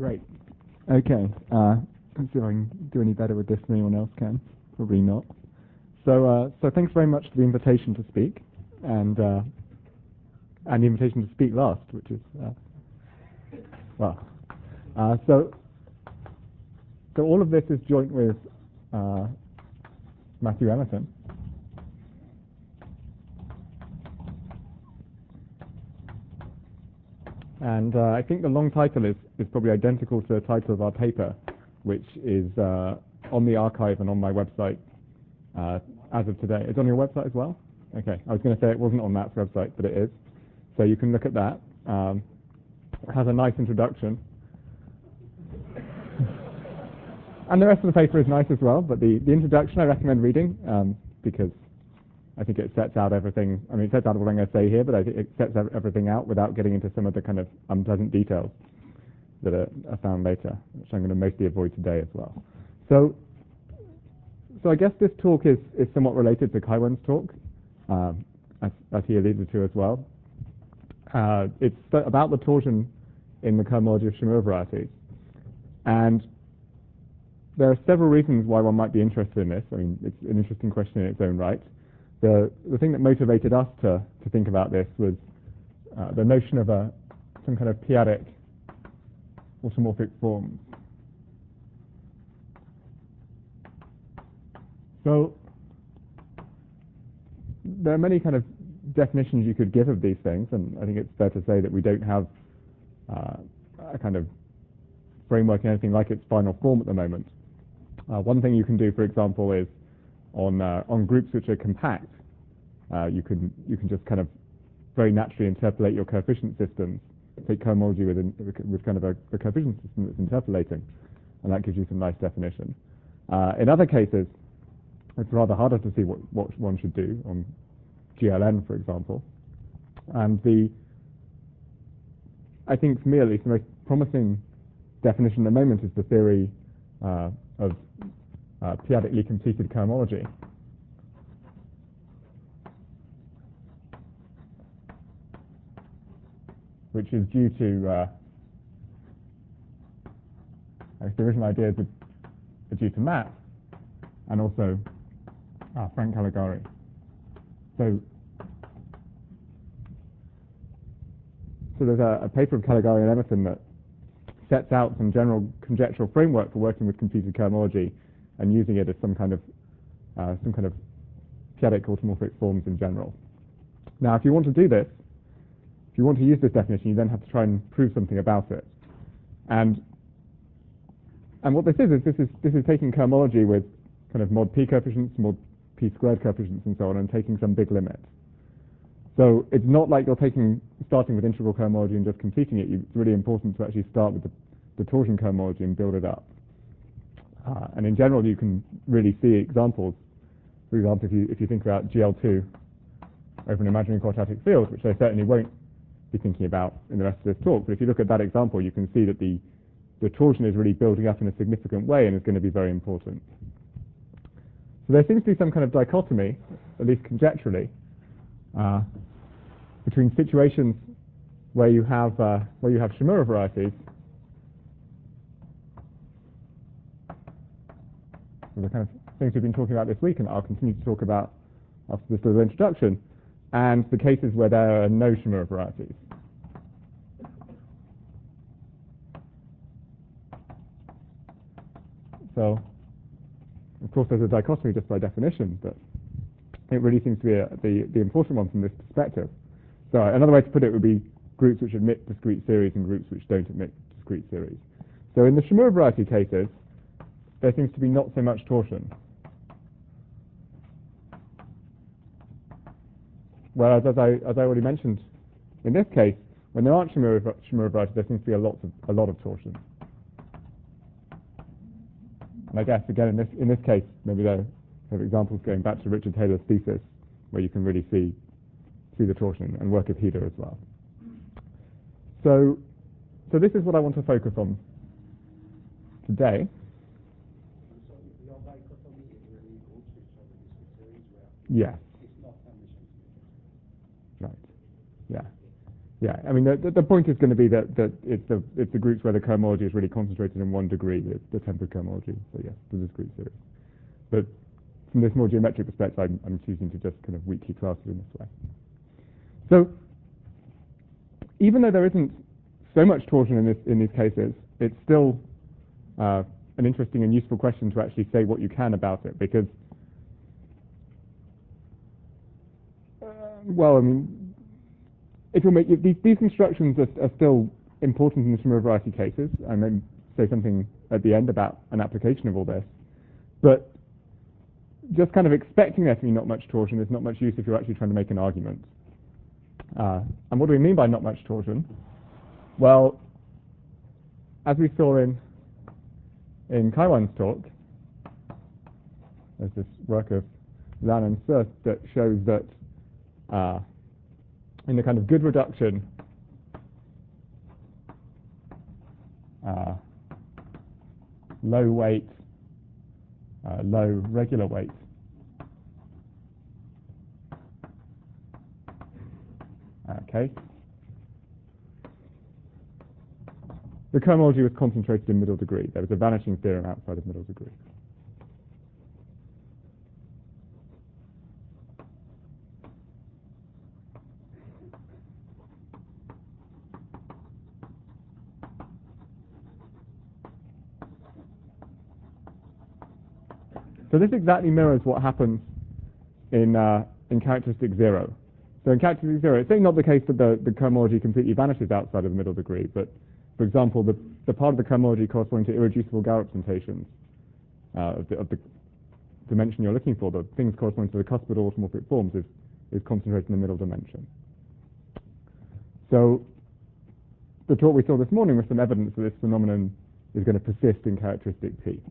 Great. Okay. Let's see if I can do any better with this than anyone else can. Probably not. So thanks very much for the invitation to speak, and the invitation to speak last, which is so all of this is joint with Matthew Emerson. And I think the long title is probably identical to the title of our paper, which is on the archive and on my website as of today. It's on your website as well? Okay. I was going to say it wasn't on Matt's website, but it is. So you can look at that. It has a nice introduction. And the rest of the paper is nice as well, but the introduction I recommend reading because I think it sets out everything. I mean, it sets out what I'm going to say here, but I think it sets everything out without getting into some of the kind of unpleasant details that are found later, which I'm going to mostly avoid today as well. So I guess this talk is somewhat related to Kaiwen's talk, as he alluded to as well. It's about the torsion in the cohomology of Shimura varieties. And there are several reasons why one might be interested in this. I mean, it's an interesting question in its own right. The thing that motivated us to think about this was the notion of some kind of p-adic automorphic forms. So there are many kind of definitions you could give of these things, and I think it's fair to say that we don't have a kind of framework in anything like its final form at the moment. One thing you can do, for example, is on groups which are compact, you can just kind of very naturally interpolate your coefficient systems, take cohomology with kind of a coefficient system that's interpolating, and that gives you some nice definition. In other cases, it's rather harder to see what one should do on GLN, for example. And I think for me at least, the most promising definition at the moment is the theory of p-adically completed cohomology. Which is due to the original ideas are due to Matt and also Frank Caligari. So there's a paper of Caligari and Emerson that sets out some general conjectural framework for working with completed cohomology and using it as some kind of p-adic automorphic forms in general. Now, if you want to do this, if you want to use this definition, you then have to try and prove something about it. And what this is taking cohomology with kind of mod p coefficients, mod p squared coefficients, and so on, and taking some big limit. So it's not like you're starting with integral cohomology and just completing it. It's really important to actually start with the torsion cohomology and build it up. And in general, you can really see examples. For example, if you think about GL2 over an imaginary quadratic field, which I certainly won't be thinking about in the rest of this talk, but if you look at that example, you can see that the torsion is really building up in a significant way and is going to be very important. So there seems to be some kind of dichotomy, at least conjecturally, between situations where you have Shimura varieties, the kind of things we've been talking about this week, and I'll continue to talk about after this little introduction, and the cases where there are no Shimura varieties. So, of course, there's a dichotomy just by definition, but it really seems to be the important one from this perspective. So another way to put it would be groups which admit discrete series and groups which don't admit discrete series. So in the Shimura variety cases, there seems to be not so much torsion. Whereas, as I already mentioned, in this case, when there aren't Shimura varieties, there seems to be a lot of torsion. And I guess again in this case, maybe there are examples going back to Richard Taylor's thesis, where you can really see the torsion, and work of Heder as well. So this is what I want to focus on today. Yes. Right. Yeah. Yeah, I mean, the point is going to be that it's the groups where the cohomology is really concentrated in one degree, the tempered cohomology. So yes, the discrete series. But from this more geometric perspective, I'm choosing to just kind of weakly class it in this way. So even though there isn't so much torsion in these cases, it's still an interesting and useful question to actually say what you can about it, because well, I mean, if you make these constructions are still important in some variety cases, and then say something at the end about an application of all this. But just kind of expecting there to be not much torsion is not much use if you're actually trying to make an argument. And what do we mean by not much torsion? Well, as we saw in Kaiwan's talk, there's this work of Lan and Surth that shows that in the kind of good reduction, low weight, low regular weight, okay, the cohomology was concentrated in middle degree. There was a vanishing theorem outside of middle degree. So this exactly mirrors what happens in characteristic zero. So in characteristic zero, it's certainly not the case that the cohomology completely vanishes outside of the middle degree, but for example, the part of the cohomology corresponding to irreducible Gauss representations of the dimension you're looking for, the things corresponding to the cuspid automorphic forms, is concentrated in the middle dimension. So the talk we saw this morning was some evidence that this phenomenon is going to persist in characteristic P.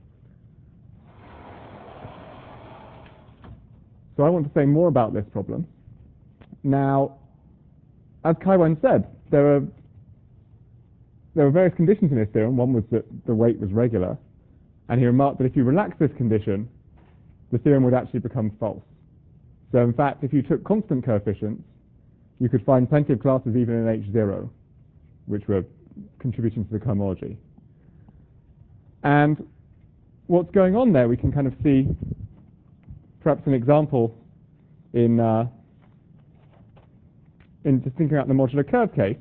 So I want to say more about this problem. Now, as Kaiwan said, there are various conditions in his theorem. One was that the weight was regular, and he remarked that if you relax this condition, the theorem would actually become false. So in fact, if you took constant coefficients, you could find plenty of classes even in H0, which were contributing to the cohomology. And what's going on there, we can kind of see perhaps an example in just thinking about the modular curve case.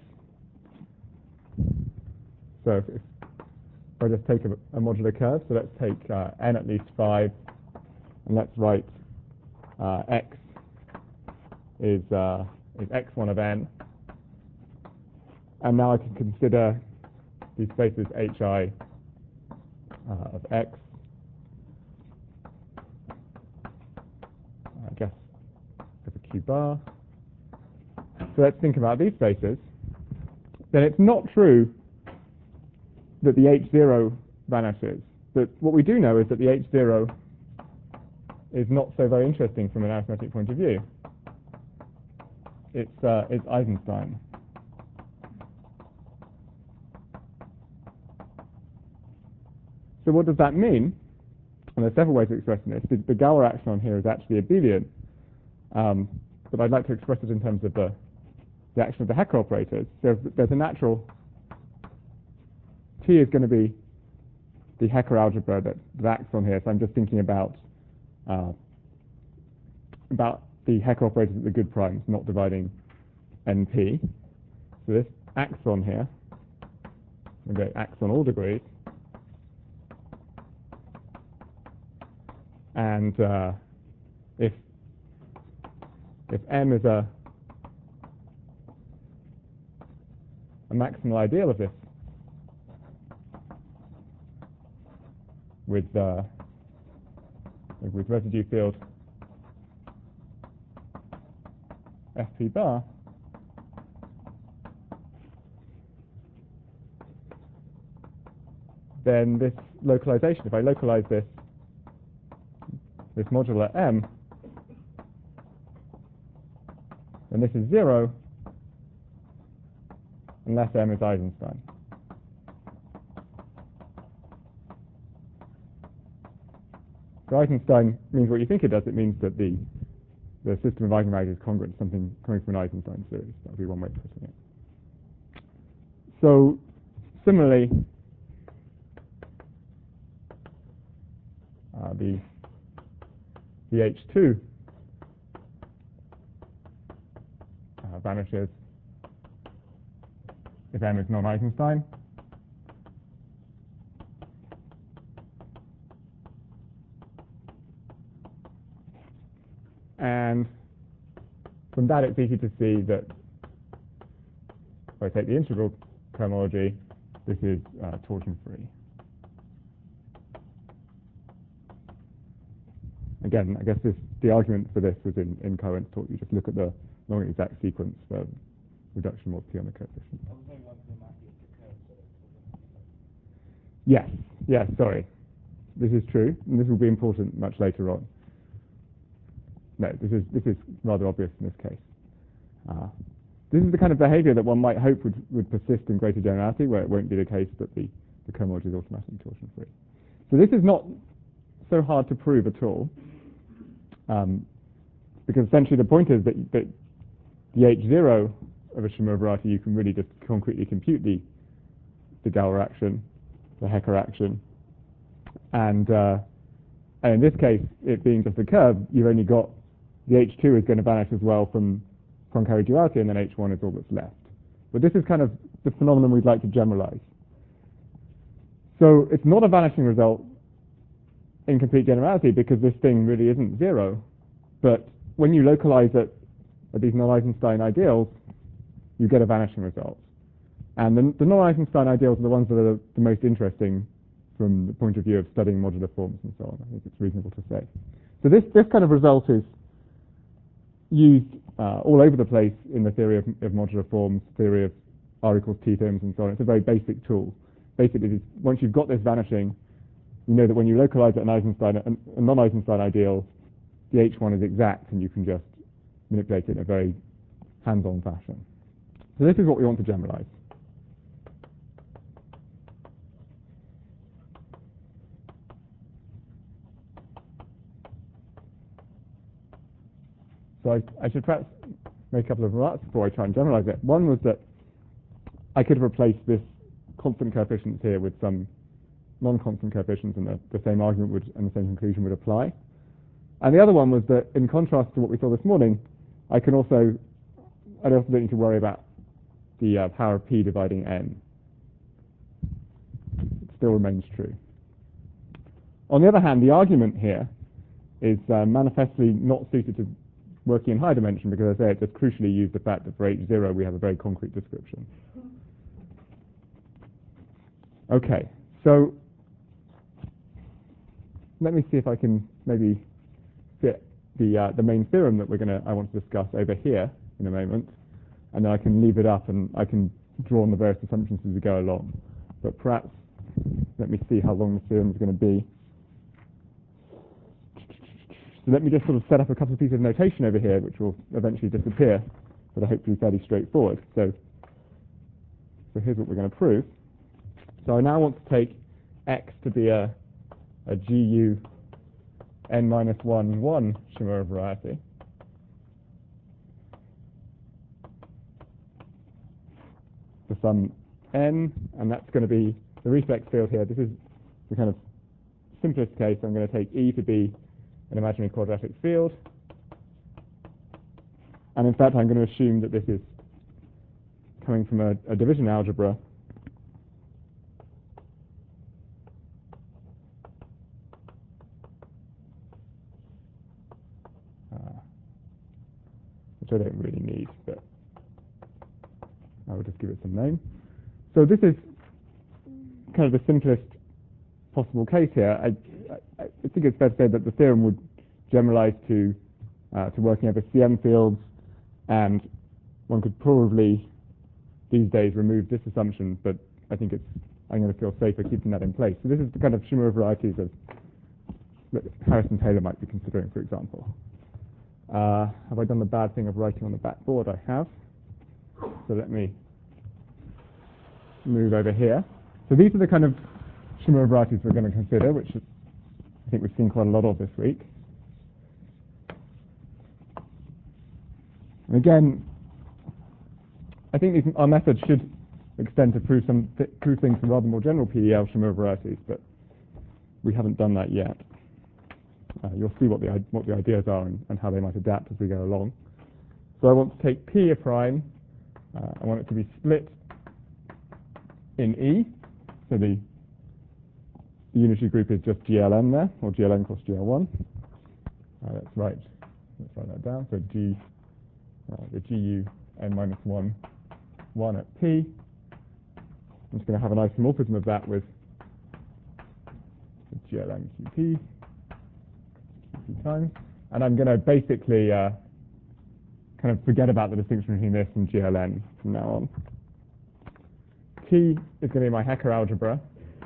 So if I just take a modular curve, so let's take n at least 5, and let's write x is x1 of n. And now I can consider these spaces hi of x. I guess of a q bar. So let's think about these spaces. Then it's not true that the H0 vanishes. But what we do know is that the H0 is not so very interesting from an arithmetic point of view. It's Eisenstein. So what does that mean? And there's several ways of expressing this. The Galois action here is actually abelian, but I'd like to express it in terms of the action of the Hecker operators. So there's a natural T is going to be the Hecker algebra that acts on here. So I'm just thinking about the Hecker operators at the good primes, not dividing NP. So this acts on here. Okay, acts on all degrees. And if M is a maximal ideal of this with residue field FP bar, then this localization, if I localize this modular M, then this is 0 unless M is Eisenstein. So Eisenstein means what you think it does. It means that the system of eigenvalues is congruent to something coming from an Eisenstein series. That would be one way of putting it. So similarly, the H2 vanishes if M is non-Eisenstein. And from that, it's easy to see that if I take the integral cohomology, this is torsion-free. Again, I guess the argument for this was in Cohen's talk. You just look at the non-exact sequence for reduction mod P on the coefficient. Yes, sorry. This is true, and this will be important much later on. No, this is rather obvious in this case. This is the kind of behavior that one might hope would persist in greater generality, where it won't be the case that the cohomology is automatically torsion-free. So this is not so hard to prove at all, because essentially the point is that the H0 of a Shimura variety, you can really just concretely compute the Galois action, the Hecker action, and in this case, it being just a curve, you've only got the H2 is going to vanish as well from Poincare duality, and then H1 is all that's left. But this is kind of the phenomenon we'd like to generalize. So it's not a vanishing result in complete generality because this thing really isn't zero. But when you localize it at these non-Eisenstein ideals, you get a vanishing result. And the non-Eisenstein ideals are the ones that are the most interesting from the point of view of studying modular forms and so on. I think it's reasonable to say. So this kind of result is used all over the place in the theory of modular forms, theory of R equals T terms and so on. It's a very basic tool. Basically, once you've got this vanishing, you know that when you localize it a non-Eisenstein ideal, the H1 is exact and you can just manipulate it in a very hands-on fashion. So this is what we want to generalize. So I should perhaps make a couple of remarks before I try and generalize it. One was that I could have replaced this constant coefficients here with some non-constant coefficients, and the same argument and the same conclusion would apply. And the other one was that, in contrast to what we saw this morning, I also don't need to worry about the power of p dividing n. It still remains true. On the other hand, the argument here is manifestly not suited to working in high dimension because, as I say, it just crucially used the fact that for H0 we have a very concrete description. Okay, so let me see if I can maybe fit the main theorem that I want to discuss over here in a moment, and then I can leave it up and I can draw on the various assumptions as we go along. But perhaps let me see how long the theorem is going to be. So let me just sort of set up a couple of pieces of notation over here, which will eventually disappear, but are hopefully fairly straightforward. So here's what we're going to prove. So I now want to take X to be a GU n-1 Shimura variety. For some n, and that's going to be the reflex field here. This is the kind of simplest case. I'm going to take E to be an imaginary quadratic field. And in fact, I'm going to assume that this is coming from a division algebra. Which I don't really need, but I will just give it some name. So this is kind of the simplest possible case here. I think it's fair to say that the theorem would generalize to working over CM fields, and one could probably these days remove this assumption, but I think I'm going to feel safer keeping that in place. So this is the kind of Shimura varieties that Harrison Taylor might be considering, for example. Have I done the bad thing of writing on the backboard? I have. So let me move over here. So these are the kind of Shimura varieties we're going to consider, which I think we've seen quite a lot of this week. And again, I think our method should extend to prove things from rather more general PDL-Shamir varieties, but we haven't done that yet. You'll see what the ideas are and how they might adapt as we go along. So I want to take P a prime. I want it to be split in E. So the unitary group is just GLN there, or GLN cross GL1. Let's write that down. So G, the GU n minus 1 at P. I'm just going to have an isomorphism of that with GLN QP times, and I'm going to basically kind of forget about the distinction between this and GLN from now on. T is going to be my Hecker algebra,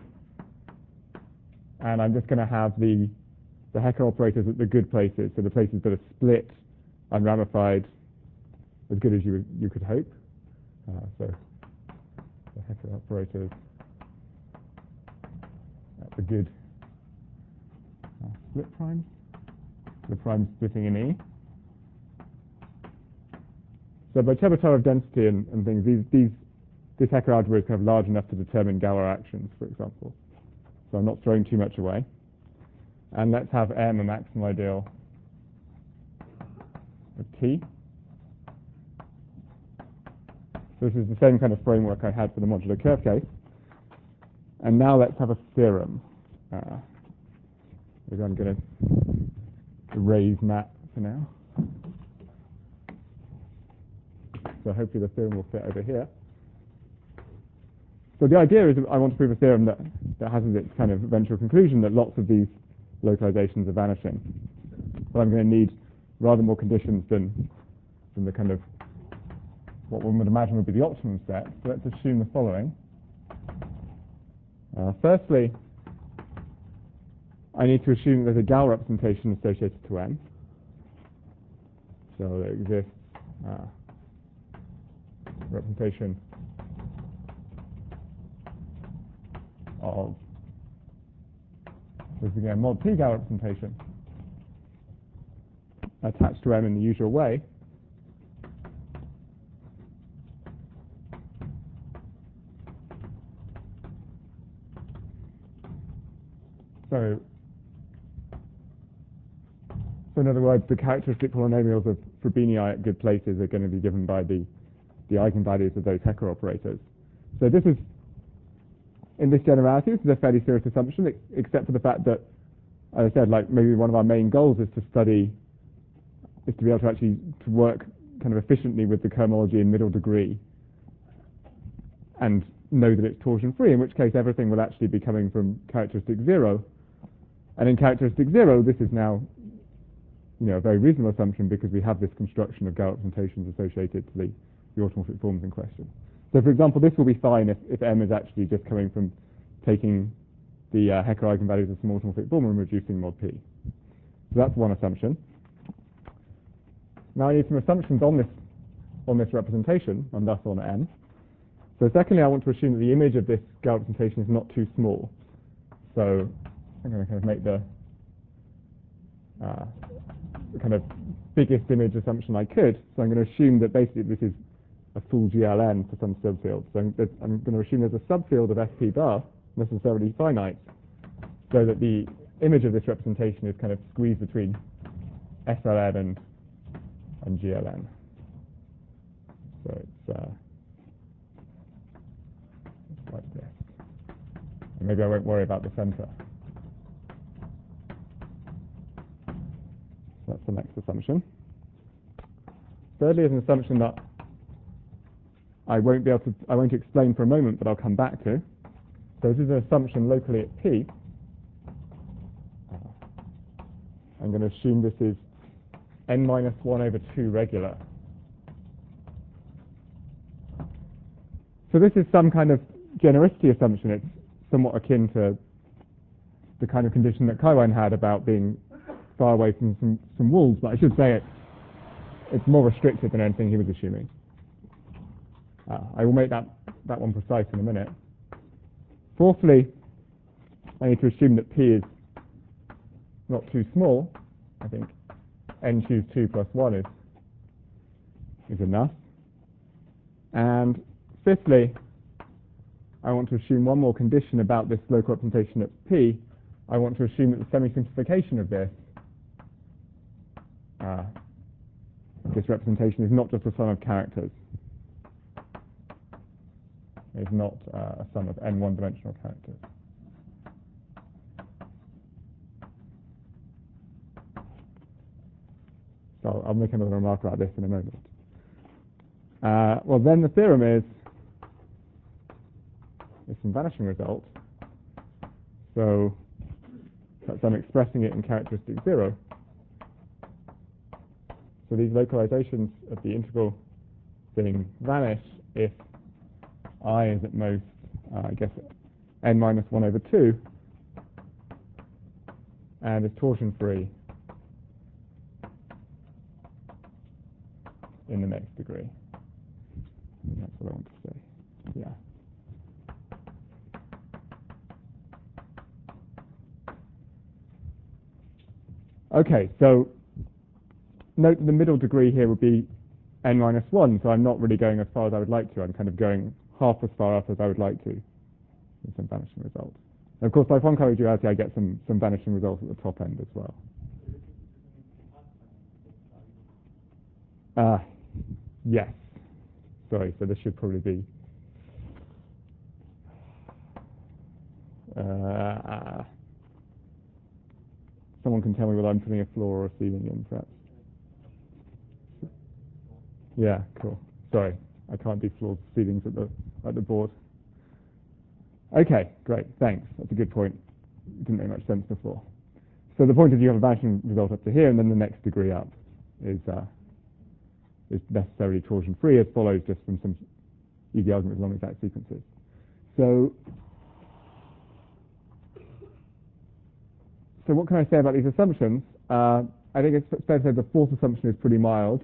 and I'm just going to have the Hecker operators at the good places, so the places that are split and ramified as good as you could hope. So the Hecker operators at the good split primes, the primes splitting in E. So by Chebotarev density and things, this Hecker algebra is kind of large enough to determine Galois actions, for example. So I'm not throwing too much away. And let's have M a maximal ideal of T. So this is the same kind of framework I had for the modular curve case. And now let's have a theorem. Maybe I'm going to erase Matt for now. So hopefully the theorem will fit over here. So the idea is I want to prove a theorem that has its kind of eventual conclusion that lots of these localizations are vanishing. But I'm going to need rather more conditions than the kind of what one would imagine would be the optimum set. So let's assume the following. Firstly, I need to assume there's a Galois representation associated to M. So there exists representation of, this is again mod P Galois representation attached to M in the usual way. So in other words, the characteristic polynomials of Frobenius at good places are going to be given by the eigenvalues of those Hecker operators. So this is, in this generality, this is a fairly serious assumption, except for the fact that, as I said, like maybe one of our main goals is to be able to actually work kind of efficiently with the cohomology in middle degree and know that it's torsion free, in which case everything will actually be coming from characteristic 0. And in characteristic 0, this is now a very reasonable assumption because we have this construction of Galois representations associated to the automorphic forms in question. So for example, this will be fine if M is actually just coming from taking the Hecker eigenvalues of some automorphic form and reducing mod P. So that's one assumption. Now I need some assumptions on this representation, and thus on M. So secondly, I want to assume that the image of this Galois representation is not too small. So I'm going to kind of make the kind of biggest image assumption I could. So I'm going to assume that basically this is a full GLN for some subfield. So I'm going to assume there's a subfield of SP bar, necessarily finite, so that the image of this representation is kind of squeezed between SLN and GLN. So it's like this. And maybe I won't worry about the center. That's the next assumption. Thirdly is an assumption that I won't explain for a moment, but I'll come back to. So this is an assumption locally at P. I'm going to assume this is n minus 1 over 2 regular. So this is some kind of genericity assumption. It's somewhat akin to the kind of condition that Kaiwan had about being far away from some walls, but I should say it's more restricted than anything he was assuming. I will make that one precise in a minute. Fourthly, I need to assume that P is not too small. I think n choose 2 plus 1 is enough. And fifthly, I want to assume one more condition about this local representation at P. I want to assume that the semi-simplification of this representation is not just a sum of characters. It's not a sum of n one-dimensional characters. So I'll make another remark about this in a moment. Well, then the theorem is some vanishing result. So I'm expressing it in characteristic 0. So these localizations of the integral thing vanish if I is at most, I guess, n minus 1 over 2, and is torsion-free in the next degree. That's what I want to say. Yeah. Okay, so note that the middle degree here would be n minus 1, so I'm not really going as far as I would like to. I'm kind of going half as far up as I would like to with some vanishing results. And of course, by Poincare duality, I get some vanishing results at the top end as well. Yes. Sorry, so this should probably be someone can tell me whether I'm putting a floor or a ceiling in, perhaps. Yeah, cool. Sorry, I can't do floors, ceilings at the board. Okay, great, thanks. That's a good point. It didn't make much sense before. So the point is you have a vanishing result up to here, and then the next degree up is necessarily torsion-free, as follows just from some easy arguments along exact sequences. So what can I say about these assumptions? I think it's fair to say the fourth assumption is pretty mild.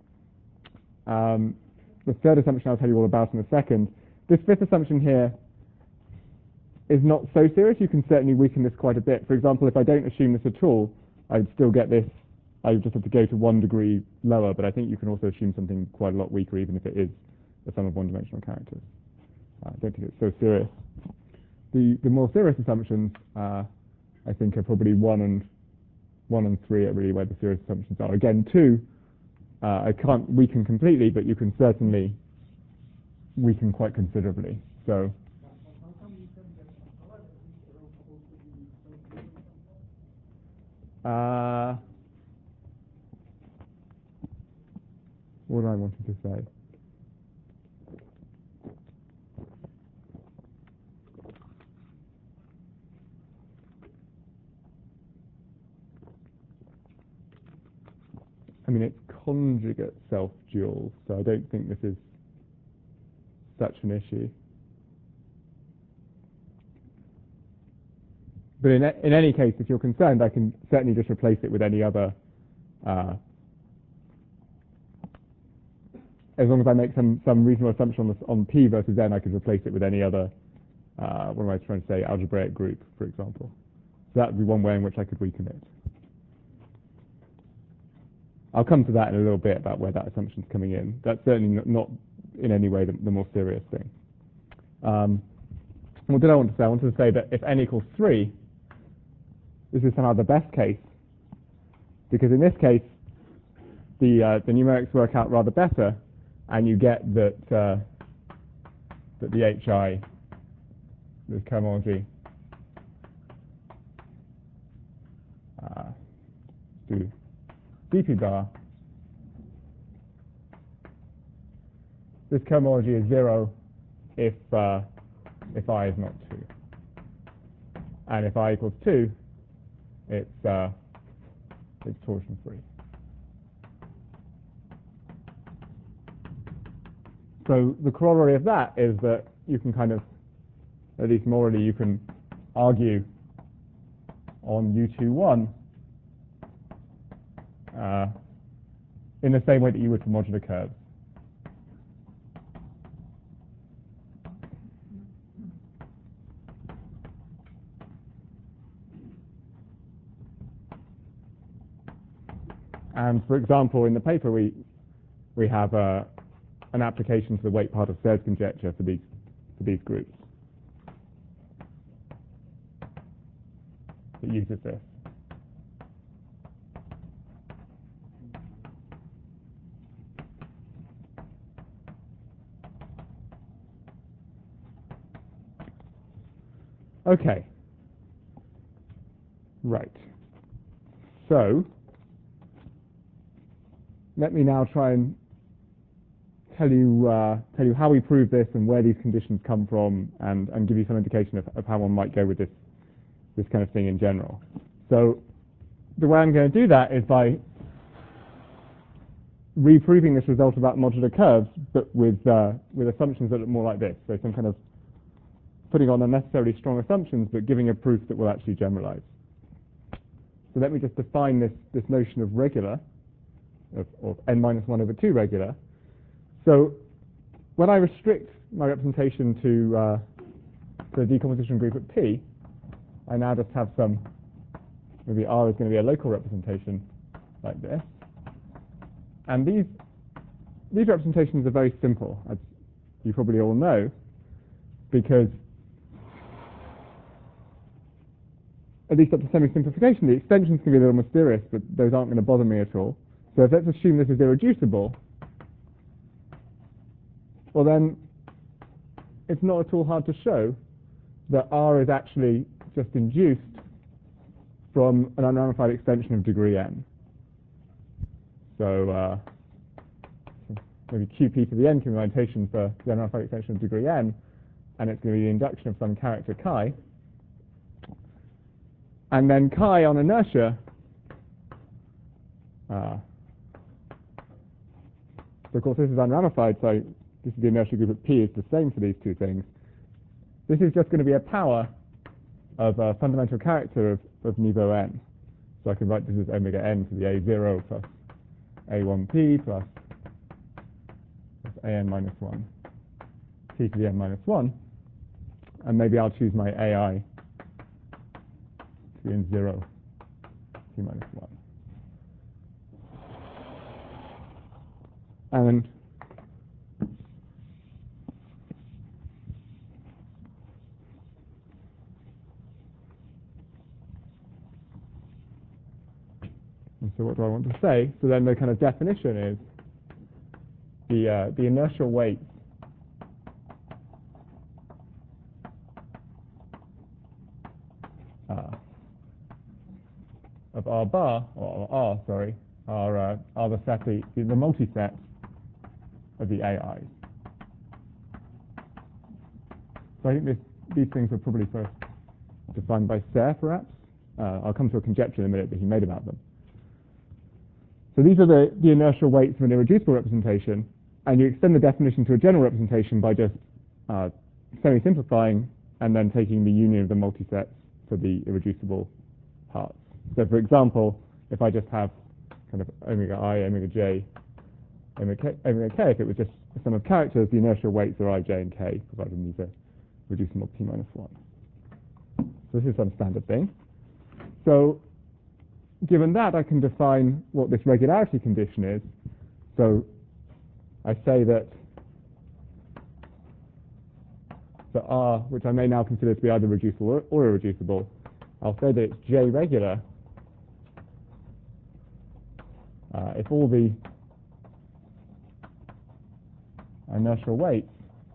The third assumption I'll tell you all about in a second. This fifth assumption here is not so serious. You can certainly weaken this quite a bit. For example, if I don't assume this at all, I'd still get this. I would just have to go to 1 degree lower, but I think you can also assume something quite a lot weaker, even if it is a sum of one-dimensional characters. I don't think it's so serious. The more serious assumptions, I think, are probably 1 and 3 are really where the serious assumptions are. Again, 2, I can't weaken completely, but you can certainly weaken quite considerably. So. What do I wanted to say? I mean, it's conjugate self-dual, so I don't think this is such an issue. But in any case, if you're concerned, I can certainly just replace it with any other. As long as I make some reasonable assumption on P versus N, I could replace it with any other, what am I trying to say, algebraic group, for example. So that would be one way in which I could weaken it. I'll come to that in a little bit about where that assumption is coming in. That's certainly not in any way the more serious thing. What did I want to say? I wanted to say that if n equals 3, this is somehow the best case, because in this case, the numerics work out rather better, and you get that that the HI, this cohomology, to dp bar, this cohomology is 0 if I is not 2, and if I equals 2, it's torsion-free. So the corollary of that is that you can kind of, at least morally, you can argue on U21 in the same way that you would for modular curves. And for example, in the paper, we have an application to the weight part of Serre's conjecture for these groups. that uses this. Okay. Right. So let me now try and tell you how we prove this and where these conditions come from, and give you some indication of how one might go with this kind of thing in general. So the way I'm going to do that is by reproving this result about modular curves, but with assumptions that look more like this. So some kind of putting on unnecessarily strong assumptions, but giving a proof that will actually generalize. So let me just define this notion of regular, of n minus 1 over 2 regular. So when I restrict my representation to a decomposition group at P, I now just have some, maybe R is going to be a local representation like this. And these representations are very simple, as you probably all know, because at least up to semi-simplification, the extensions can be a little mysterious, but those aren't going to bother me at all. So let's assume this is irreducible. Well, then it's not at all hard to show that R is actually just induced from an unramified extension of degree n. So maybe QP to the n can be my notation for the unramified extension of degree n, and it's going to be the induction of some character chi. And then chi on inertia, so of course this is unramified, so this is the inertia group at P is the same for these two things. This is just going to be a power of a fundamental character of niveau n. So I can write this as omega n to the A0 plus A1P plus an minus 1 P to the n minus 1. And maybe I'll choose my AI to be in 0 P minus 1. And so what do I want to say? So then the kind of definition is the inertial weight of R bar, or R, sorry, are the set, the multi-set of the AIs. So I think these things were probably first defined by Serre, perhaps. I'll come to a conjecture in a minute that he made about them. So these are the inertial weights of an irreducible representation, and you extend the definition to a general representation by just semi-simplifying and then taking the union of the multisets for the irreducible parts. So for example, if I just have kind of omega I, omega j, omega k, if it was just a sum of characters, the inertial weights are I, j, and k, provided these are reducible P minus 1. So this is some standard thing. So given that, I can define what this regularity condition is. So I say that for R, which I may now consider to be either reducible or irreducible, I'll say that it's J regular if all the inertial weights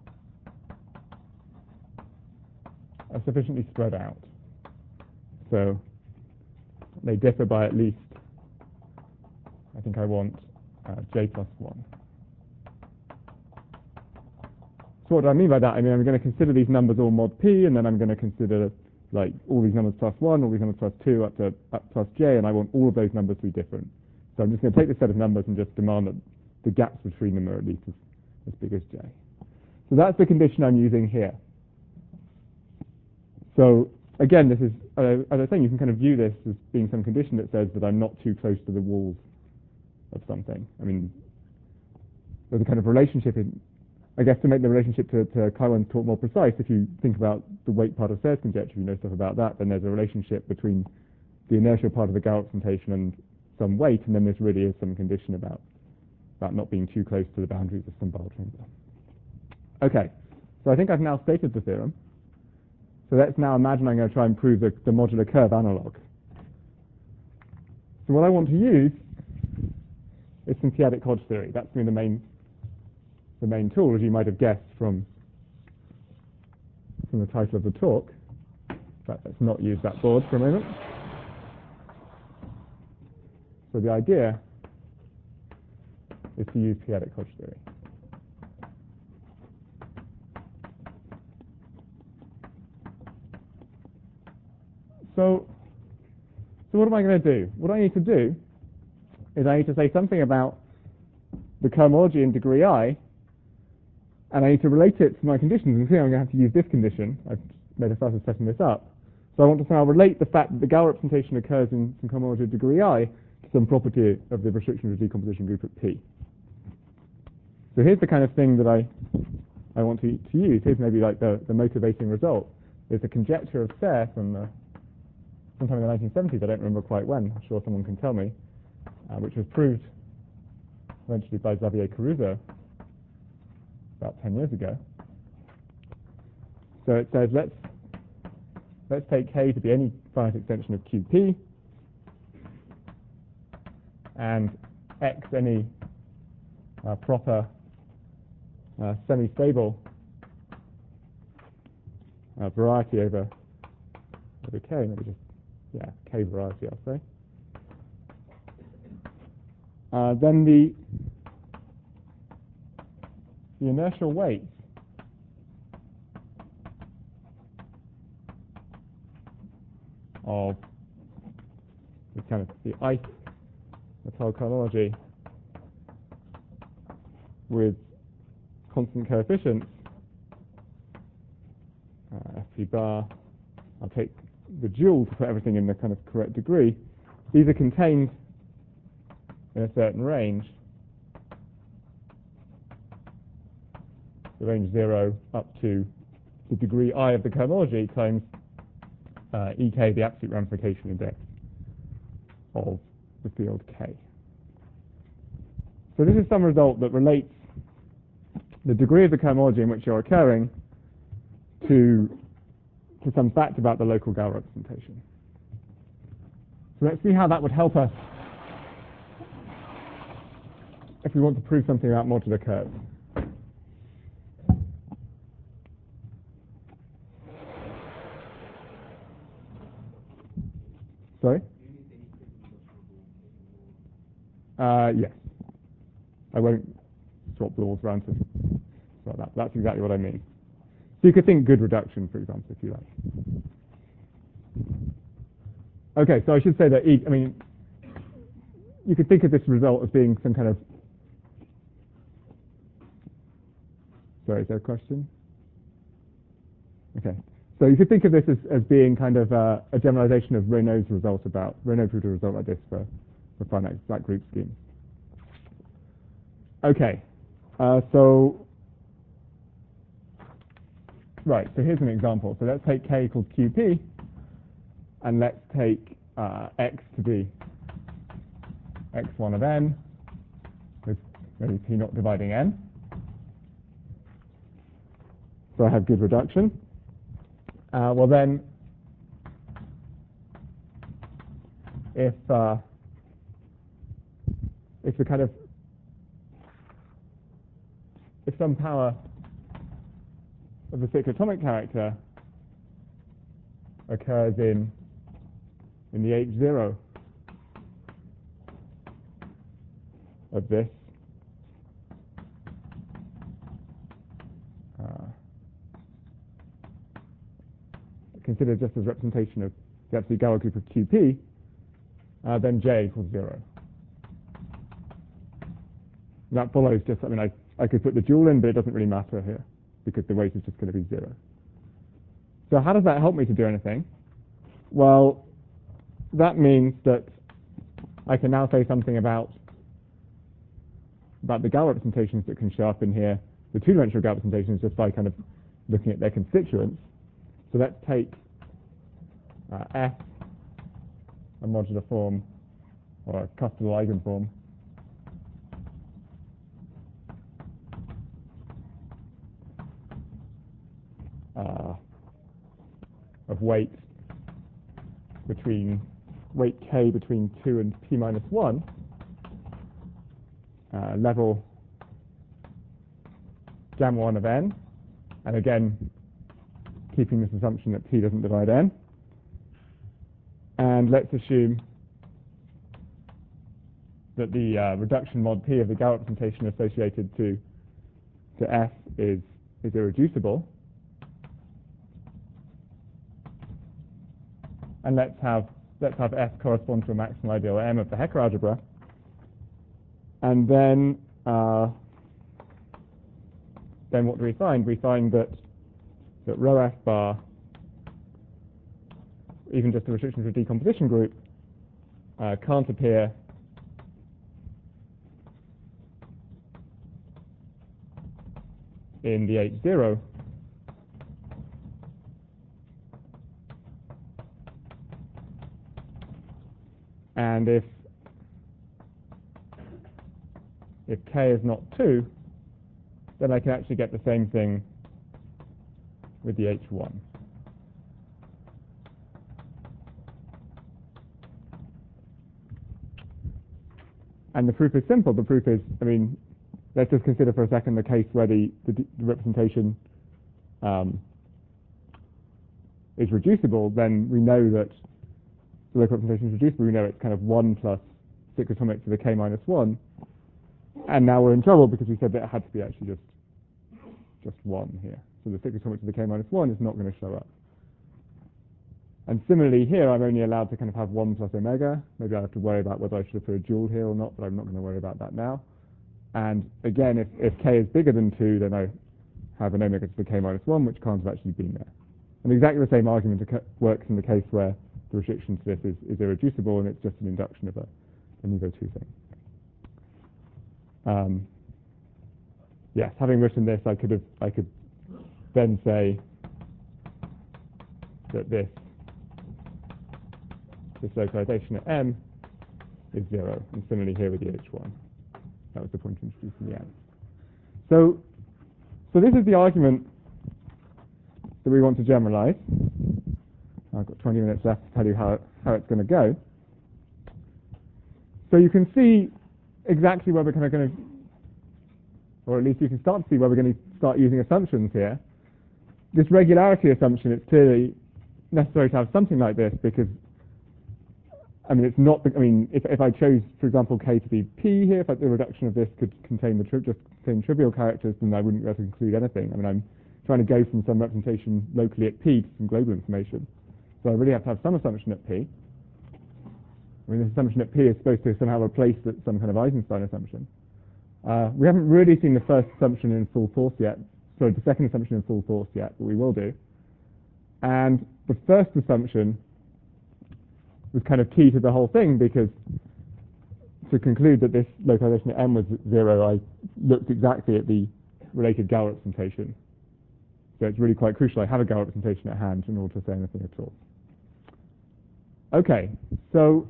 are sufficiently spread out. So they differ by at least, I think I want J plus 1. So what do I mean by that? I mean, I'm going to consider these numbers all mod P, and then I'm going to consider like all these numbers plus 1, all these numbers plus 2, up plus J, and I want all of those numbers to be different. So I'm just going to take this set of numbers and just demand that the gaps between them are at least as big as J. So that's the condition I'm using here. So again, this is, as I was saying, you can kind of view this as being some condition that says that I'm not too close to the walls of something. I mean, there's a kind of relationship in, I guess, to make the relationship to Kaiwan's talk more precise, if you think about the weight part of Serre's conjecture, you know stuff about that, then there's a relationship between the inertial part of the Gauss representation and some weight, and then this really is some condition about not being too close to the boundaries of some Borel chamber. Okay, so I think I've now stated the theorem. So let's now imagine I'm going to try and prove the modular curve analog. So what I want to use is some p-adic Hodge theory. That's been the main tool, as you might have guessed from the title of the talk. But let's not use that board for a moment. So the idea is to use p-adic Hodge theory. So what am I going to do? What I need to do is I need to say something about the cohomology in degree I, and I need to relate it to my conditions. And here I'm going to have to use this condition. I've made a fuss of setting this up. So I want to somehow relate the fact that the Galois representation occurs in some cohomology of degree I to some property of the restriction of the decomposition group at P. So here's the kind of thing that I want to use. Here's maybe like the motivating result. There's a conjecture of Serre from sometime in the 1970s, I don't remember quite when, I'm sure someone can tell me, which was proved eventually by Xavier Caruso about 10 years ago. So it says let's take K to be any finite extension of QP, and X any proper semi-stable variety over K, maybe just K variety, I'll say. Then the inertial weights of the kind of the ith Natal cohomology with constant coefficients, Fp bar, I'll take the dual to put everything in the kind of correct degree. These are contained in a certain range, the range 0 up to the degree I of the cohomology times Ek, the absolute ramification index of the field K. So this is some result that relates the degree of the cohomology in which you're occurring to some fact about the local Galois representation. So let's see how that would help us if we want to prove something about modular curves. Sorry? Yes. I won't swap laws around to like that. That's exactly what I mean. So you could think good reduction, for example, if you like. Okay, so I should say that you could think of this result as being some kind of. Sorry, is there a question? Okay, so you could think of this as being kind of a generalization of Renaud's result proved a result like this for finite exact group schemes. Okay, right, so here's an example. So let's take K equals QP, and let's take X to be X1 of N, with maybe P naught dividing N. So I have good reduction. Well then, if the kind of if some power of the cyclotomic character occurs in the H0 of this, considered just as representation of the absolute Galois group of QP, then J equals 0. And that follows just, I could put the dual in, but it doesn't really matter here, because the weight is just going to be 0. So how does that help me to do anything? Well, that means that I can now say something about the Galois representations that can show up in here, the two-dimensional Galois representations, just by kind of looking at their constituents. So let's take F, a modular form, or a custodal eigenform, have weight k between 2 and p minus 1, level gamma 1 of n, and again keeping this assumption that p doesn't divide n. And let's assume that the reduction mod p of the Gauss representation associated to f is irreducible. And let's have f correspond to a maximal ideal M of the Hecker algebra. And then what do we find? We find that rho f bar, even just a restriction to a decomposition group, can't appear in the H0 and if k is not 2, then I can actually get the same thing with the H1. And the proof is simple. The proof is, let's just consider for a second the case where the representation is reducible. Then we know that the local representation is reducible. We know it's kind of 1 plus cyclotomic to the k minus 1. And now we're in trouble because we said that it had to be actually just 1 here. So the cyclotomic to the k minus 1 is not going to show up. And similarly here, I'm only allowed to kind of have 1 plus omega. Maybe I have to worry about whether I should have put a joule here or not, but I'm not going to worry about that now. And again, if k is bigger than 2, then I have an omega to the k minus 1, which can't have actually been there. And exactly the same argument works in the case where the restriction to this is irreducible, and it's just an induction of a niveau 2 thing. Yes, having written this, I could then say that this localization at M is 0, and similarly here with the H1. That was the point introduced in the end. So this is the argument that we want to generalize. I've got 20 minutes left to tell you how it's going to go. So you can see exactly where we're kind of going to, or at least you can start to see where we're going to start using assumptions here. This regularity assumption, it's clearly necessary to have something like this because, it's not, if I chose, for example, k to be p here, if the reduction of this could contain contain trivial characters, then I wouldn't be able to include anything. I'm trying to go from some representation locally at p to some global information. So I really have to have some assumption at p. This assumption at p is supposed to somehow replace some kind of Eisenstein assumption. We haven't really seen the first assumption in full force yet, sorry, the second assumption in full force yet, but we will do. And the first assumption was kind of key to the whole thing because to conclude that this localization at M was 0, I looked exactly at the related Gauss representation. So it's really quite crucial I have a Gauss representation at hand in order to say anything at all. Okay, so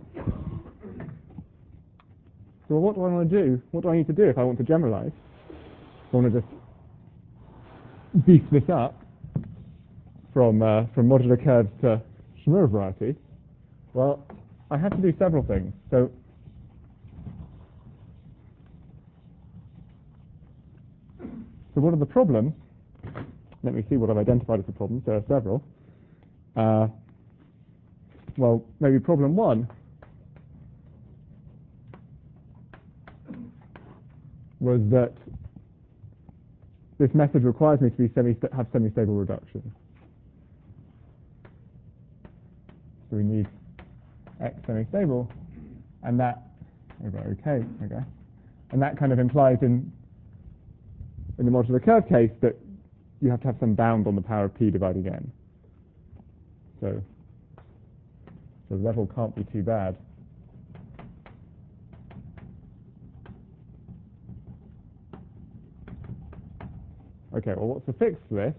what do I want to do? What do I need to do if I want to generalize? I want to just beef this up from modular curves to Shimura variety. Well, I have to do several things. So what are the problems? Let me see what I've identified as the problems. There are several. Well, maybe problem 1 was that this method requires me to be have semi-stable reduction. So we need x semi-stable, and that over OK, okay, and that kind of implies in the modular curve case that you have to have some bound on the power of p dividing n. So the level can't be too bad. Okay, well, what's the fix for this?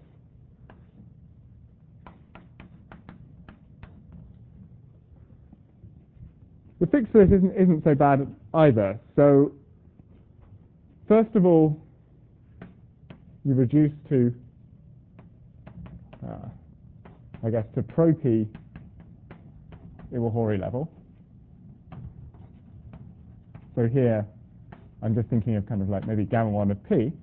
The fix for this isn't so bad either. So first of all, you reduce to I guess, to pro-P Iwahori level. So here, I'm just thinking of kind of like maybe gamma 1 of P.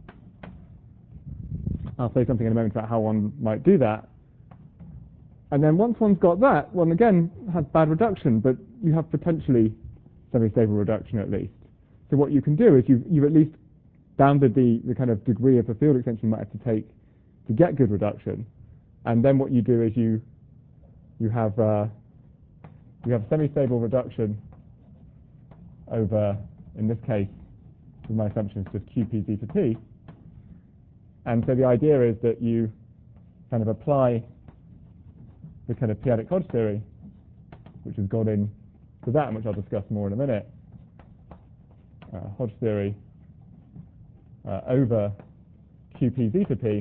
I'll say something in a moment about how one might do that. And then once one's got that, one again has bad reduction, but you have potentially semi-stable reduction at least. So what you can do is you've at least bounded the kind of degree of the field extension you might have to take to get good reduction. And then what you do is you have semi-stable reduction over, in this case, with my assumption is just QP zeta P. And so the idea is that you kind of apply the kind of p-adic Hodge theory, which has got in to that, and which I'll discuss more in a minute, Hodge theory over QP zeta P.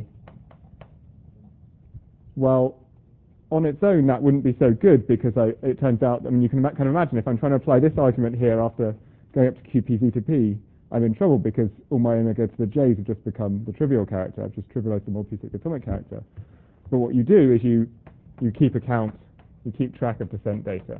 Well, on its own, that wouldn't be so good because it turns out, I mean, you can kind of imagine if I'm trying to apply this argument here after going up to QP zeta P, I'm in trouble because all my omega to the j's have just become the trivial character. I've just trivialized the multi-cyclotomic character. But what you do is you keep account, you keep track of descent data.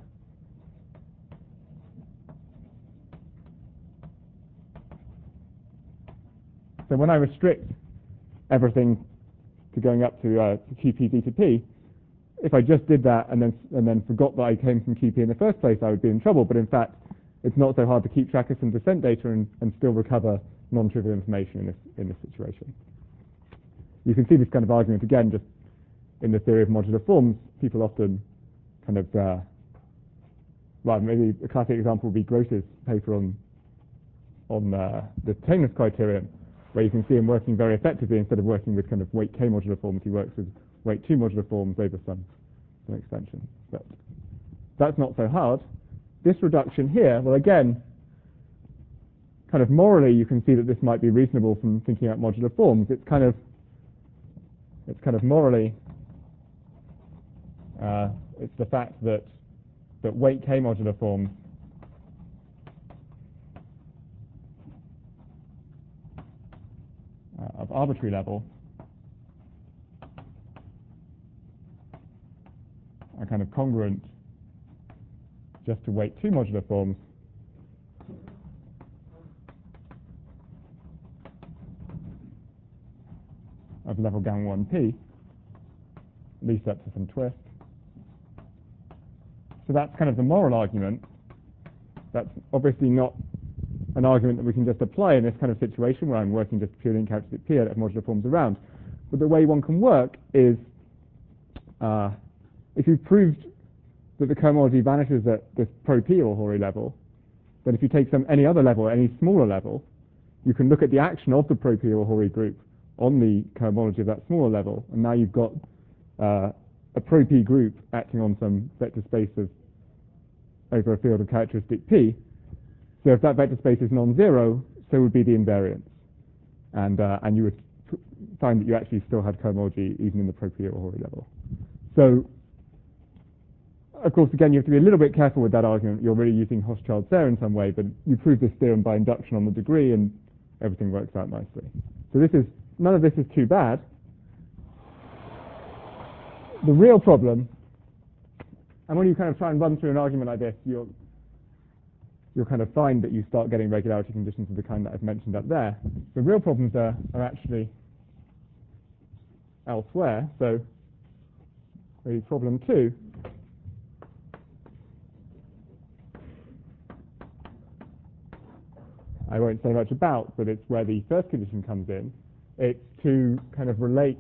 So when I restrict everything to going up to QP zeta P, if I just did that and then forgot that I came from QP in the first place, I would be in trouble. But in fact, it's not so hard to keep track of some descent data and still recover non-trivial information in this situation. You can see this kind of argument again just in the theory of modular forms. People often kind of, well, maybe a classic example would be Gross's paper on the tameness criterion, where you can see him working very effectively. Instead of working with kind of weight K modular forms, he works with weight 2 modular forms over some extension. But that's not so hard. This reduction here, well, again, kind of morally, you can see that this might be reasonable from thinking about modular forms. It's kind of morally, it's the fact that weight K modular forms of arbitrary level are kind of congruent just to weight 2 modular forms of level gamma 1p, at least up to some twist. So that's kind of the moral argument. That's obviously not an argument that we can just apply in this kind of situation where I'm working just purely in characteristic P of modular forms around. But the way one can work is if you've proved that the cohomology vanishes at this pro-P Iwahori level, then if you take any other level, any smaller level, you can look at the action of the pro-P Iwahori group on the cohomology of that smaller level, and now you've got a pro-P group acting on some vector space over a field of characteristic P. So if that vector space is non-zero, so would be the invariance. And you would find that you actually still had cohomology even in the pro-P Iwahori level. So of course, again, you have to be a little bit careful with that argument. You're really using Hochschild-Serre in some way, but you prove this theorem by induction on the degree, and everything works out nicely. So none of this is too bad. The real problem, and when you kind of try and run through an argument like this, you'll kind of find that you start getting regularity conditions of the kind that I've mentioned up there. The real problems are actually elsewhere. So maybe problem 2. I won't say much about, but it's where the first condition comes in. It's to kind of relate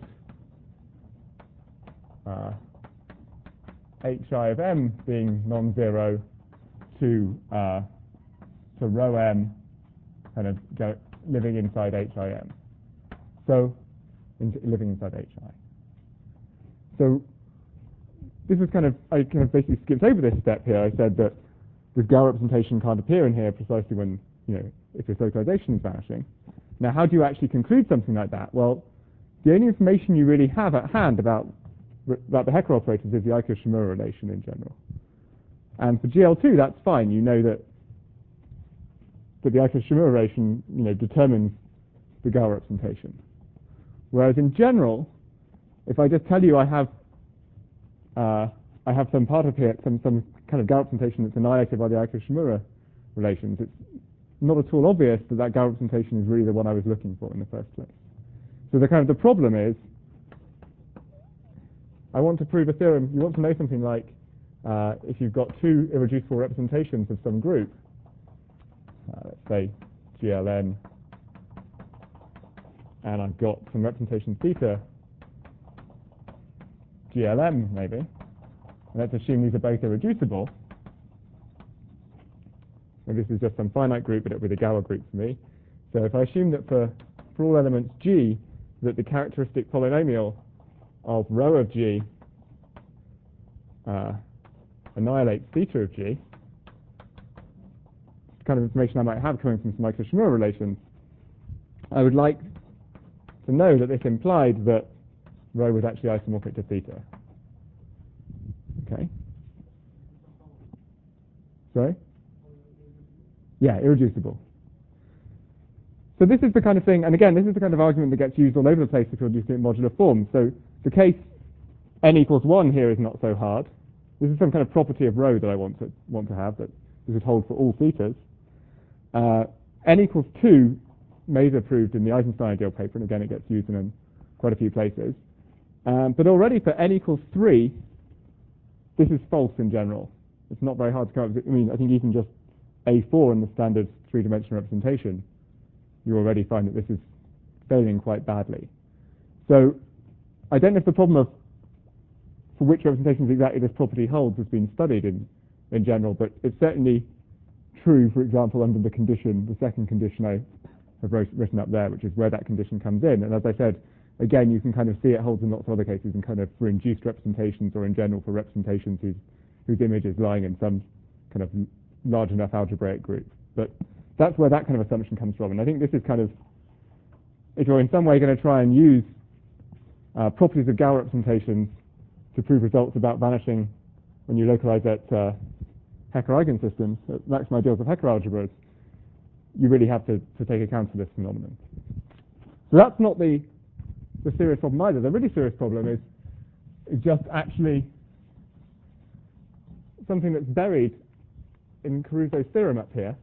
hi of m being non-zero to rho m kind of living inside him. So living inside hi. So this is I kind of basically skipped over this step here. I said that this Gauss representation can't appear in here precisely when, if this localization is vanishing. Now, how do you actually conclude something like that? Well, the only information you really have at hand about the Hecker operators is the Aiko-Shimura relation in general. And for GL2, that's fine. You know that the Aiko-Shimura relation, determines the Gauss representation. Whereas in general, if I just tell you I have I have some part of here, some kind of Gauss representation that's annihilated by the Aiko-Shimura relations. It's not at all obvious that that Gauss representation is really the one I was looking for in the first place. So the problem is, I want to prove a theorem. You want to know something like, if you've got two irreducible representations of some group, let's say GLN, and I've got some representation theta, GLM maybe, and let's assume these are both irreducible. And this is just some finite group, but it'll be the Galois group for me. So if I assume that for all elements G, that the characteristic polynomial of rho of G annihilates theta of G, the kind of information I might have coming from some Aiko-Shimura relations, I would like to know that this implied that rho was actually isomorphic to theta. Okay? Sorry? Yeah, irreducible. So this is the kind of thing, and again, this is the kind of argument that gets used all over the place if you're reducing it in modular form. So the case n equals 1 here is not so hard. This is some kind of property of rho that I want to have, that this would hold for all thetas. N equals 2 Mazur proved in the Eisenstein ideal paper, and again it gets used in quite a few places. But already for n equals 3, this is false in general. It's not very hard to come up with. I mean, I think even just A4 in the standard three-dimensional representation, you already find that this is failing quite badly. So I don't know if the problem of for which representations exactly this property holds has been studied in general, but it's certainly true, for example, under the condition, the second condition I have written up there, which is where that condition comes in. And as I said, again, you can kind of see it holds in lots of other cases, and kind of for induced representations or in general for representations whose image is lying in some kind of large enough algebraic group. But that's where that kind of assumption comes from. And I think this is kind of, if you're in some way going to try and use properties of Galois representations to prove results about vanishing when you localize at Hecker eigensystems, at maximum ideals of Hecker algebras, you really have to take account of this phenomenon. So that's not the serious problem either. The really serious problem is just actually something that's buried in Caruso's theorem up here,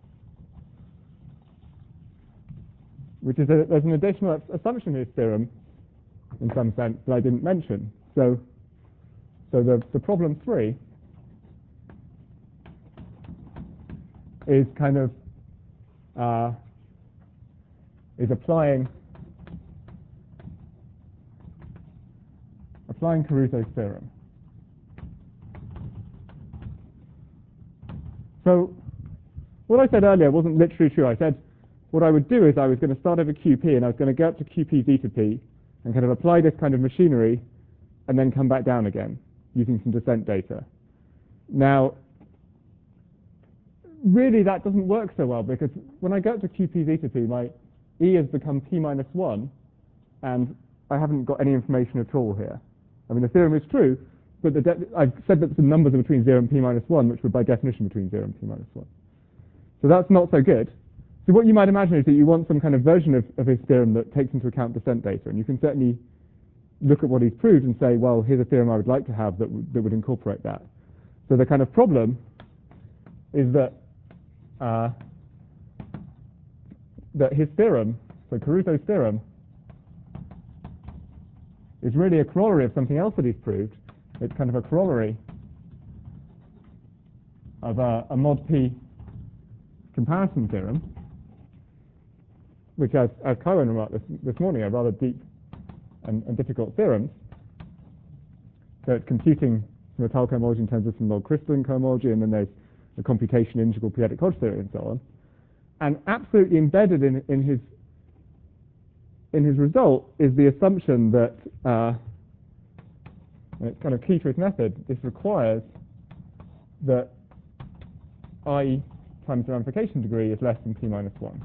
which is there's an additional assumption in his theorem, in some sense, that I didn't mention. So the problem 3 is kind of is applying Caruso's theorem. So what I said earlier wasn't literally true. I said what I would do is I was going to start over QP, and I was going to go up to QP zeta p and kind of apply this kind of machinery and then come back down again using some descent data. Now, really that doesn't work so well, because when I go up to QP zeta p, my E has become p minus 1, and I haven't got any information at all here. I mean, the theorem is true, but I've said that the numbers are between 0 and p minus 1, which were by definition between 0 and p minus 1. So that's not so good. So what you might imagine is that you want some kind of version of his theorem that takes into account descent data, and you can certainly look at what he's proved and say, well, here's a theorem I would like to have that would incorporate that. So the kind of problem is that that his theorem, so Caruso's theorem, is really a corollary of something else that he's proved. It's kind of a corollary of a mod P comparison theorem, which, as Kaiwen remarked this morning, are rather deep and difficult theorems. So it's computing Natal cohomology in terms of some log-crystalline cohomology, and then there's the computation integral periodic Hodge theory and so on. And absolutely embedded in his result is the assumption that, and it's kind of key to his method, this requires that I times the ramification degree is less than p minus 1.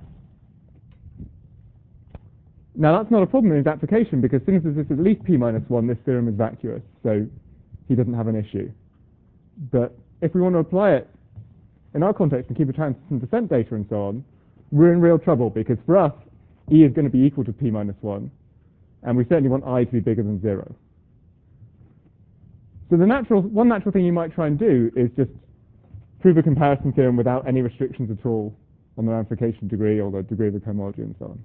Now that's not a problem in his application, because since this is at least p minus 1, this theorem is vacuous, so he doesn't have an issue. But if we want to apply it in our context and keep a track of some descent data and so on, we're in real trouble, because for us, E is going to be equal to p minus 1, and we certainly want I to be bigger than 0. So one natural thing you might try and do is just prove a comparison theorem without any restrictions at all on the ramification degree or the degree of the cohomology and so on.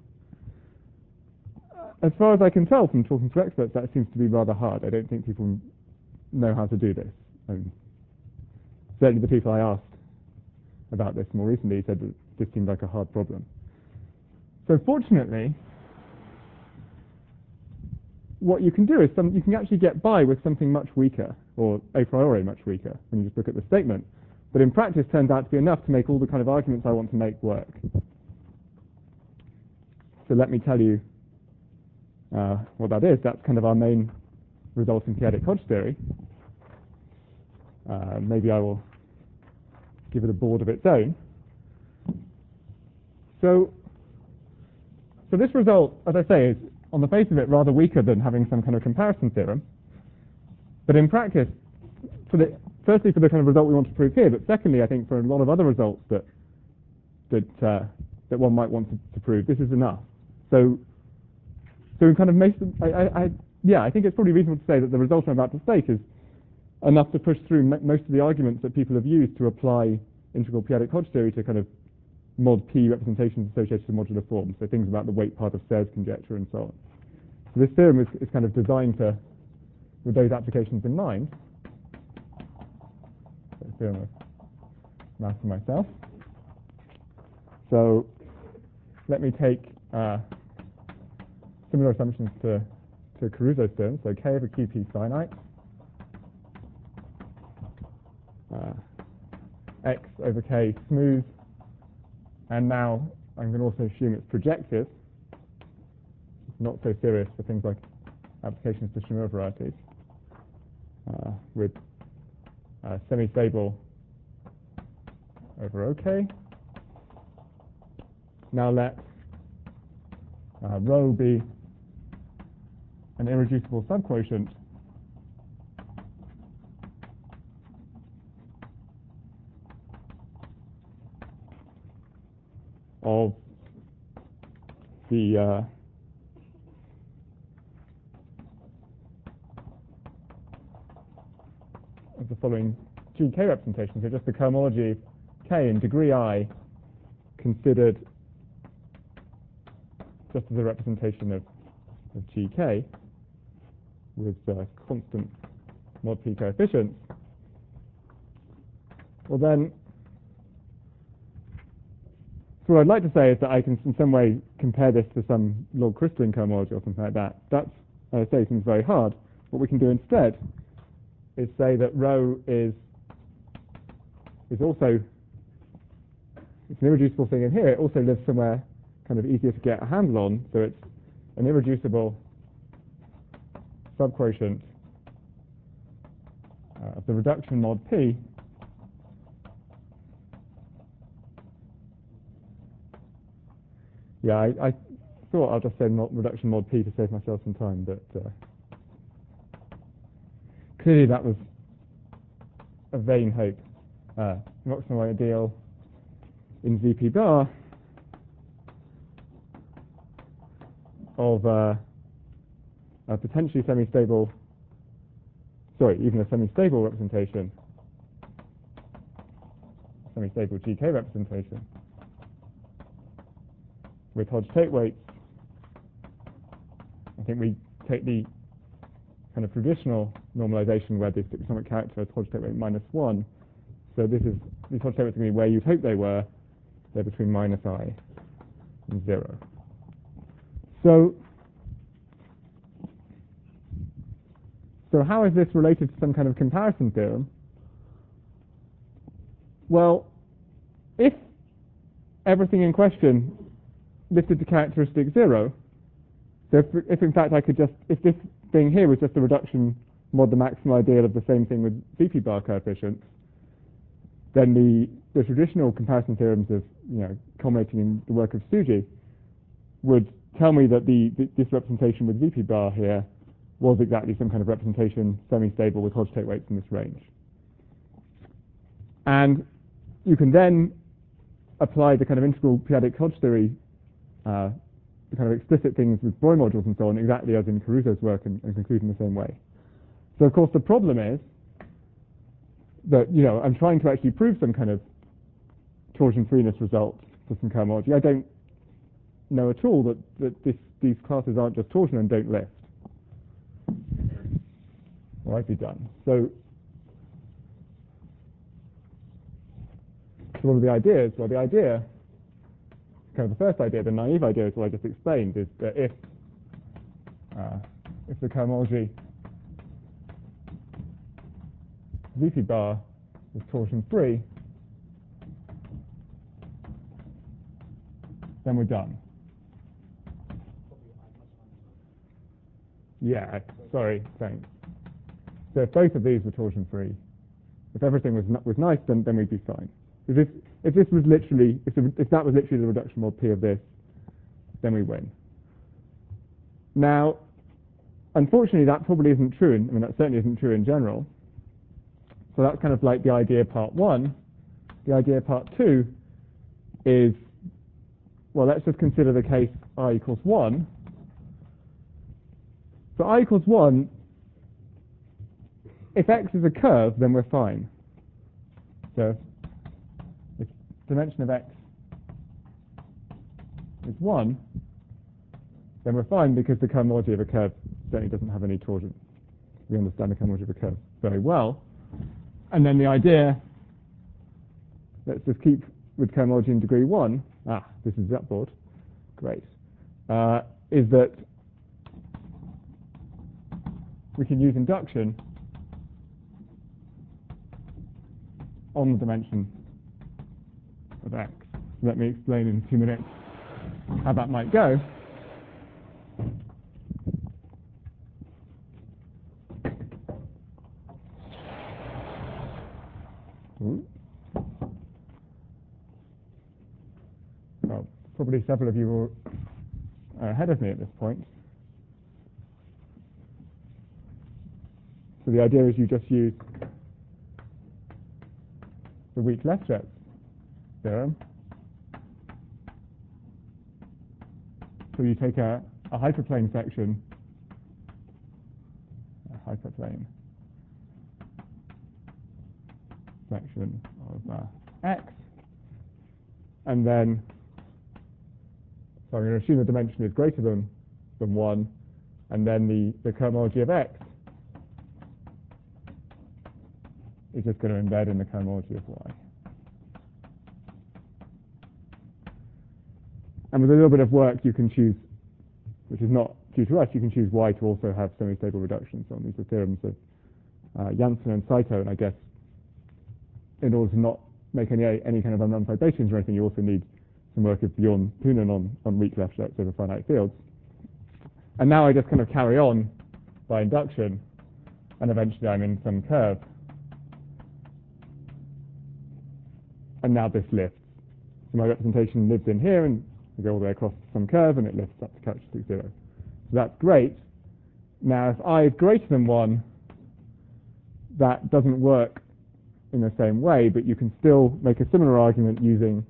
As far as I can tell from talking to experts, that seems to be rather hard. I don't think people know how to do this. Certainly the people I asked about this more recently said that this seemed like a hard problem. So fortunately, what you can do is you can actually get by with something much weaker, or a priori much weaker, when you just look at the statement. But in practice turns out to be enough to make all the kind of arguments I want to make work. So let me tell you what that is. That's kind of our main result in p-adic Hodge theory. Maybe I will give it a board of its own. So this result, as I say, is on the face of it rather weaker than having some kind of comparison theorem. But in practice, firstly for the kind of result we want to prove here, but secondly, I think for a lot of other results that one might want to prove, this is enough. So kind of I think it's probably reasonable to say that the result I'm about to state is enough to push through most of the arguments that people have used to apply integral p-adic Hodge theory to kind of mod P representations associated with modular forms, so things about the weight part of Serre's conjecture and so on. So this theorem is kind of designed with those applications in mind. So theorem of mass and myself. So let me take similar assumptions to Caruso's theorem. So K over QP finite, X over K smooth, and now I'm going to also assume it's projective. It's not so serious for things like applications to Schnorr varieties, with semi-stable over OK. Now let rho be an irreducible subquotient of the following GK representation. So just the cohomology of K in degree I considered just as a representation of GK with constant mod P coefficients. Well then, so what I'd like to say is that I can in some way compare this to some log crystalline cohomology or something like that. That's, as I say, seems very hard. What we can do instead is say that rho is also, it's an irreducible thing in here. It also lives somewhere kind of easier to get a handle on, so it's an irreducible subquotient of the reduction mod P Yeah, I thought I'll just say reduction mod P to save myself some time, but clearly that was a vain hope. Maximal ideal in VP bar of a potentially semi-stable, even a semi-stable representation, semi-stable GK representation with Hodge-Tate weights. I think we take the kind of traditional normalization where the atomic character is Hodge-Tate weight -1. So these Hodge-Tate weights are going to be where you'd hope they were. They're between -I and 0. So how is this related to some kind of comparison theorem? Well, if everything in question lifted to characteristic 0, so if in fact I could if this thing here was just a reduction mod the maximal ideal of the same thing with VP bar coefficients, then the traditional comparison theorems of culminating in the work of Tsuji would tell me that this representation with VP bar here was exactly some kind of representation semi-stable with Hodge-Tate weights in this range. And you can then apply the kind of integral p-adic Hodge theory, the kind of explicit things with Broglie modules and so on, exactly as in Caruso's work, and conclude in the same way. So of course the problem is that, I'm trying to actually prove some kind of torsion freeness result for some cohomology. I don't know at all that these classes aren't just torsion and don't lift. Well, I'd be done. So what are the ideas? Well, the idea, kind of the first idea, the naive idea, is what I just explained, is that if the cohomology Vp bar is torsion free, then we're done. Yeah, sorry, thanks. So if both of these were torsion free, if everything was nice, then we'd be fine. If that was literally the reduction mod P of this, then we win. Now, unfortunately, that probably isn't true. That certainly isn't true in general. So that's kind of like the idea part one. The idea part two is, well, let's just consider the case I equals 1. So I equals 1, if x is a curve, then we're fine. So if dimension of x is 1, then we're fine because the cohomology of a curve certainly doesn't have any torsion. We understand the cohomology of a curve very well. And then the idea, let's just keep with cohomology in degree 1. This is the upboard. Great. Is that we can use induction on the dimension of x. Let me explain in 2 minutes how that might go. Well, probably several of you are ahead of me at this point. So the idea is you just use the weak Lefschetz theorem. So you take a hyperplane section, of x, and then, so I'm going to assume the dimension is greater than 1, and then the cohomology of x is just going to embed in the cohomology of y. And with a little bit of work, you can choose, which is not due to us, you can choose y to also have semi-stable reductions on these are theorems of Janssen and Saito, and I guess in order to not make any kind of unrunnified Bayesians or anything, you also need some work of Bjorn Poonen on weak Lefschetz over finite fields. And now I just kind of carry on by induction, and eventually I'm in some curve. And now this lifts. So my representation lives in here, and I go all the way across some curve, and it lifts up to characteristic 0. So that's great. Now, if I is greater than 1, that doesn't work in the same way, but you can still make a similar argument using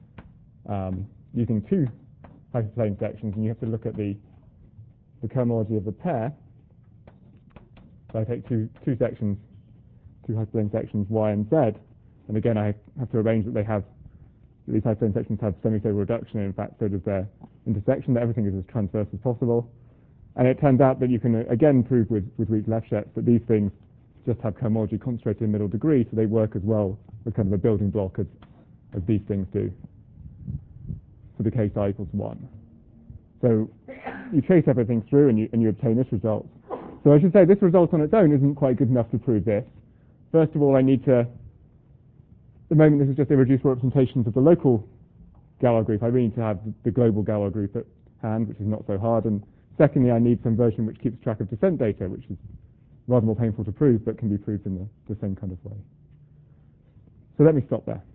two hyperplane sections, and you have to look at the cohomology of the pair. So I take two sections, two hyperplane sections, y and z, and again I have to arrange that these hyperplane sections have semi-stable reduction, and in fact so does their intersection, that everything is as transverse as possible. And it turns out that you can again prove with weak Lefschetz that these things just have cohomology concentrated in middle degree, so they work as well with kind of a building block as these things do for the case I equals 1. So you chase everything through and you obtain this result. So I should say this result on its own isn't quite good enough to prove this. First of all, I need to, at the moment this is just irreducible representations of the local Galois group. I really need to have the global Galois group at hand, which is not so hard. And secondly, I need some version which keeps track of descent data, which is rather more painful to prove, but can be proved in the same kind of way. So let me stop there.